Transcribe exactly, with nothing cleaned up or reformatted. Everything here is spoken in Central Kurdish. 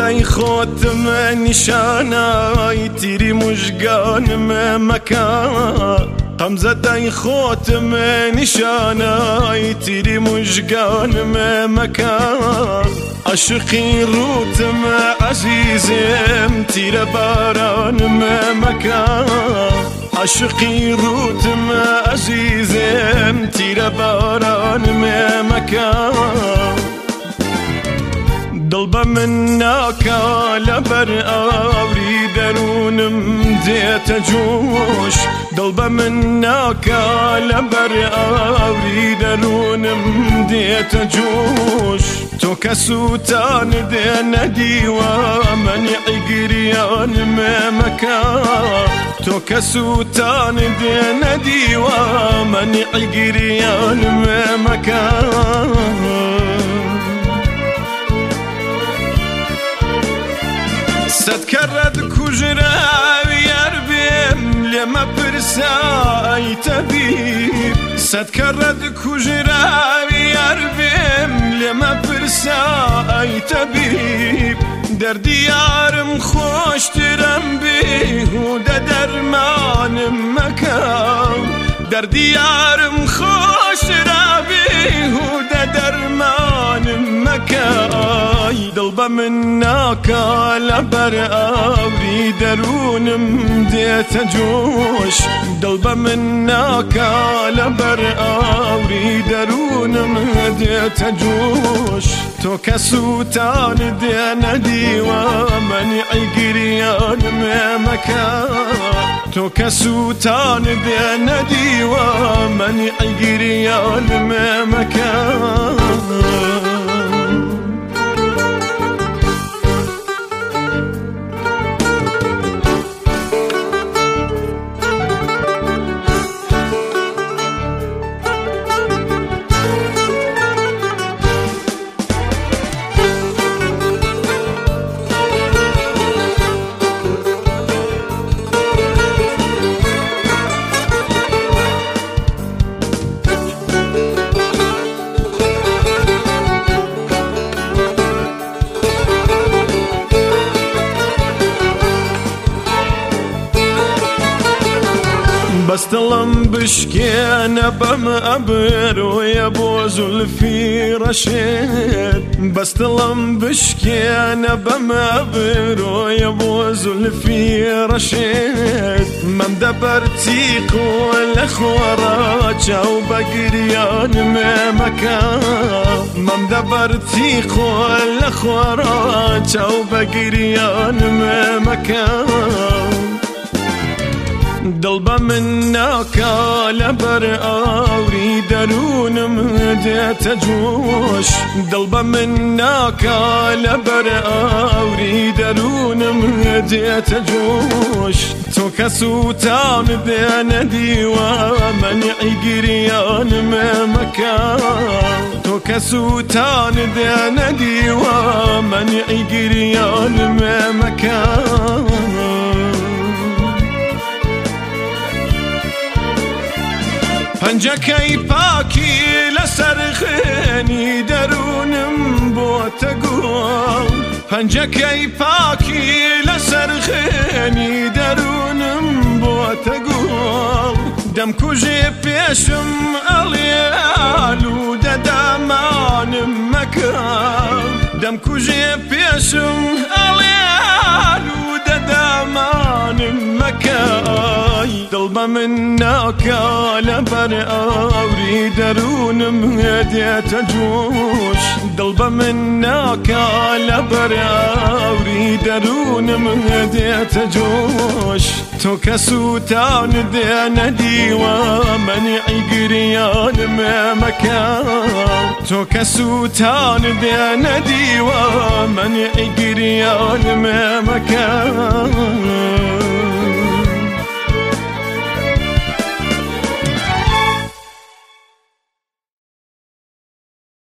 دای خۆتم نیشانای تیری مژگانم مەکە قەمزە دای خۆتم نیشانای تیری مژگانم مەکە عاشقی ڕوتم عەزیزم تیرە بارانم مەکە عاشقی ڕوتم عەزیزم تیرە بارانم مەکە دڵ بە من ناکا لەبەر ئاوری دەروونم دێتە جۆش دڵ بە من ناکا لەبەر ئاوری دەروونم دێتە جۆش تۆ کە سووتان دێنە دیوە مەنیعی گریانم مەکە تۆ کە سووتان دێنە دیوە مەنیعی گریانم مەکە سەد کەڕەت کوژراوی یار بێم لێمە پرسا ئەی تەبیب سەد کەڕەت کوژراوی یار بێم لێمە پرسا ئەی تەبیب دەردی یارم خۆشترم بێهودە دەرمانم مەکە دەردی یارم خۆشترا بێهودە دەرمانم مەکە دڵ بە من ناکا لەبەر ئاوری دەروونم دێتە جۆش دڵ بە من ناکا لەبەر ئاوری دەروونم دێتە جۆش تۆ کە سووتان دێنە دیوە مەنیعی گریانم مەکە تۆ کە سووتان دێنە دیوە مەنیعی گریانم مەکە بەس دڵم بشکێنە بەم ئەبرۆیە بۆ زولفی ڕەشێت بەس دڵم بشکێنە بەم ئەبرۆیە بۆ زولفی ڕەشێت مەم دەبەرتیق لە خۆڕە چاو بە گریانم مەکە مەم دەبەرتیق لە خۆڕە چاو بە گریانم مەکە دڵ بە من ناکا لەبەر ئاوری دەروونم دێتە جۆش دڵ بە من ناکا لەبەر ئاوری دەروونم دێتە جۆش تۆ کە سووتان دێنە دیوە مەنیعی گریانم مەکە تۆ کە سووتان دێنە دیوە مەنیعی گریانم مەکە پەنجەکەی پاکی لەسەر خوێنی دەروونم بۆتە گوڵ پەنجەکەی پاکی لەسەر خوێنی دەروونم بۆتە گوڵ دەمکوژێ پێشم ئەڵێ ئالوودە دامانم مەکە دەمکوژێ پێشم ئەڵێ ئالوودە دامانم مەکە دڵ بە من ناکا لەبەر ئاوری دەروونم دێتە جۆش دڵ بە من ناکا لەبەر ئاوری دەروونم دێتە جۆش تۆ کە سووتان دێنە دیوە مەنیعی گریانم مەکە تۆ کە سووتان دێنە دیوە مەنیعی گریانم مەکە